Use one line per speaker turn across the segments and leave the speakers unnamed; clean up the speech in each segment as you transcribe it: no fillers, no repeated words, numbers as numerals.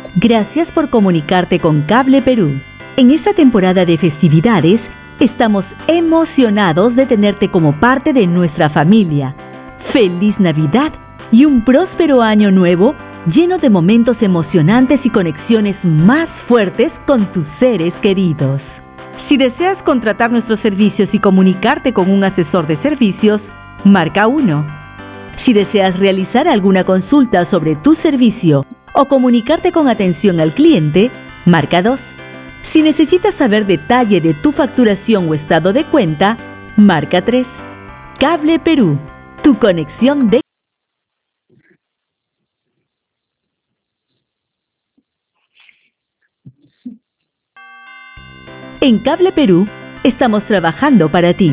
Gracias por comunicarte con Cable Perú. En esta temporada de festividades, estamos emocionados de tenerte como parte de nuestra familia. ¡Feliz Navidad y un próspero año nuevo lleno de momentos emocionantes y conexiones más fuertes con tus seres queridos! Si deseas contratar nuestros servicios y comunicarte con un asesor de servicios, marca 1. Si deseas realizar alguna consulta sobre tu servicio o comunicarte con atención al cliente, marca 2. Si necesitas saber detalle de tu facturación o estado de cuenta, marca 3. Cable Perú, tu conexión de... En Cable Perú, estamos trabajando para ti.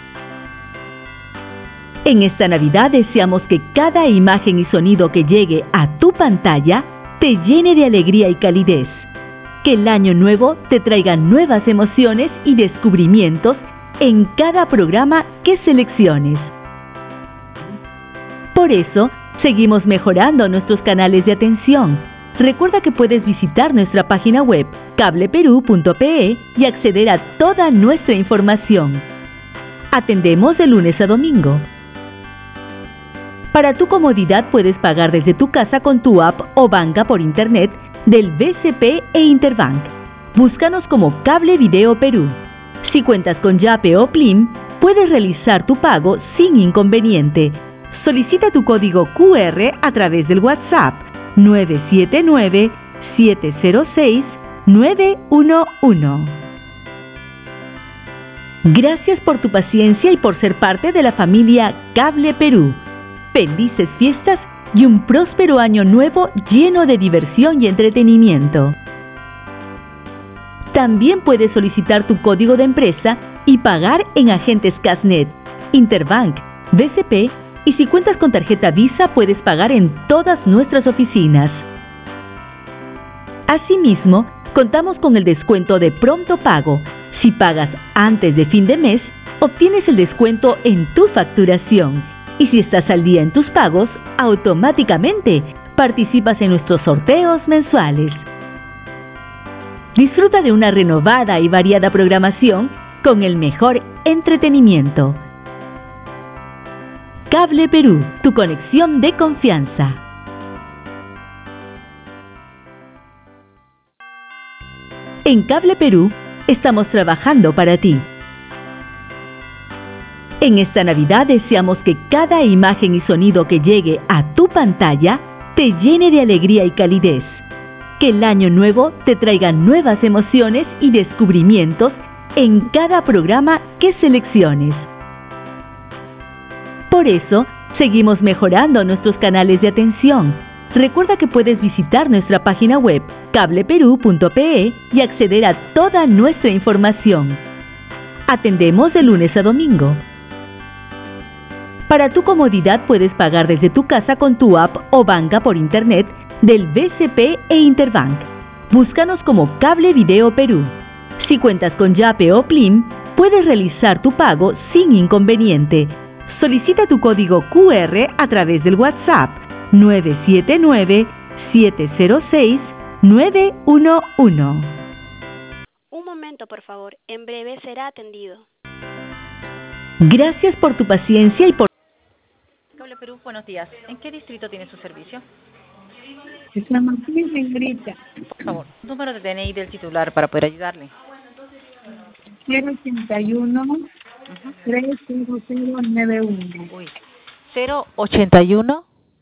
En esta Navidad deseamos que cada imagen y sonido que llegue a tu pantalla te llene de alegría y calidez. Que el año nuevo te traiga nuevas emociones y descubrimientos en cada programa que selecciones. Por eso, seguimos mejorando nuestros canales de atención. Recuerda que puedes visitar nuestra página web cableperú.pe y acceder a toda nuestra información. Atendemos de lunes a domingo. Para tu comodidad puedes pagar desde tu casa con tu app o banca por internet del BCP e Interbank. Búscanos como Cable Video Perú. Si cuentas con Yape o Plim, puedes realizar tu pago sin inconveniente. Solicita tu código QR a través del WhatsApp 979-706-911. Gracias por tu paciencia y por ser parte de la familia Cable Perú. Felices fiestas y un próspero año nuevo lleno de diversión y entretenimiento. También puedes solicitar tu código de empresa y pagar en agentes Casnet, Interbank, BCP y si cuentas con tarjeta Visa puedes pagar en todas nuestras oficinas. Asimismo, contamos con el descuento de pronto pago. Si pagas antes de fin de mes, obtienes el descuento en tu facturación. Y si estás al día en tus pagos, automáticamente participas en nuestros sorteos mensuales. Disfruta de una renovada y variada programación con el mejor entretenimiento. Cable Perú, tu conexión de confianza. En Cable Perú, estamos trabajando para ti. En esta Navidad deseamos que cada imagen y sonido que llegue a tu pantalla te llene de alegría y calidez. Que el año nuevo te traiga nuevas emociones y descubrimientos en cada programa que selecciones. Por eso, seguimos mejorando nuestros canales de atención. Recuerda que puedes visitar nuestra página web cableperú.pe y acceder a toda nuestra información. Atendemos de lunes a domingo. Para tu comodidad puedes pagar desde tu casa con tu app o banca por internet del BCP e Interbank. Búscanos como Cable Video Perú. Si cuentas con Yape o Plim, puedes realizar tu pago sin inconveniente. Solicita tu código QR a través del WhatsApp 979-706-911.
Un momento, por favor. En breve será atendido.
Gracias por tu paciencia y por...
Cable Perú, buenos días. ¿En qué distrito tiene su servicio?
San Martín en Grita.
Por favor, número de DNI del titular para poder ayudarle.
081 30091.
Uy, 081.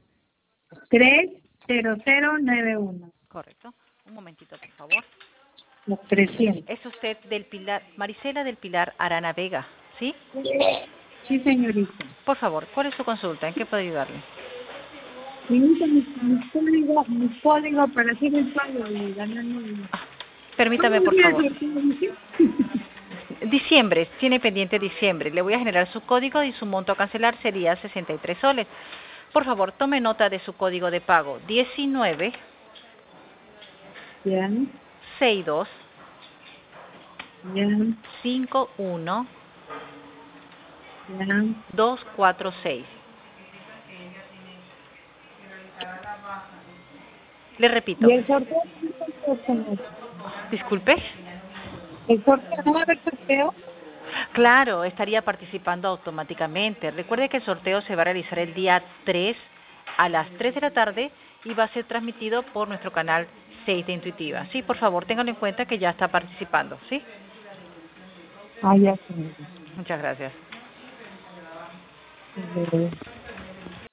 30091.
Correcto. Un momentito, por favor.
Los 300.
Es usted del Pilar, Marisela del Pilar Arana Vega, ¿sí?
Sí, señorita.
Por favor, ¿cuál es su consulta? ¿En qué puedo ayudarle?
Señorita, mi código para hacer el pago y ganarme...
Permítame, por favor. Diciembre, tiene pendiente diciembre. Le voy a generar su código y su monto a cancelar sería 63 soles. Por favor, tome nota de su código de pago. 19
Ya.
62
Ya.
51
Ya.
246. Le repito.
¿Y el sorteo?
Disculpe.
¿El sorteo? ¿No va a haber sorteo?
Claro, estaría participando automáticamente. Recuerde que el sorteo se va a realizar el día 3 a las 3 de la tarde y va a ser transmitido por nuestro canal 6 de Intuitiva. Sí, por favor, ténganlo en cuenta que ya está participando, ¿sí?
Ah, ya, señora.
Muchas gracias.
Sí.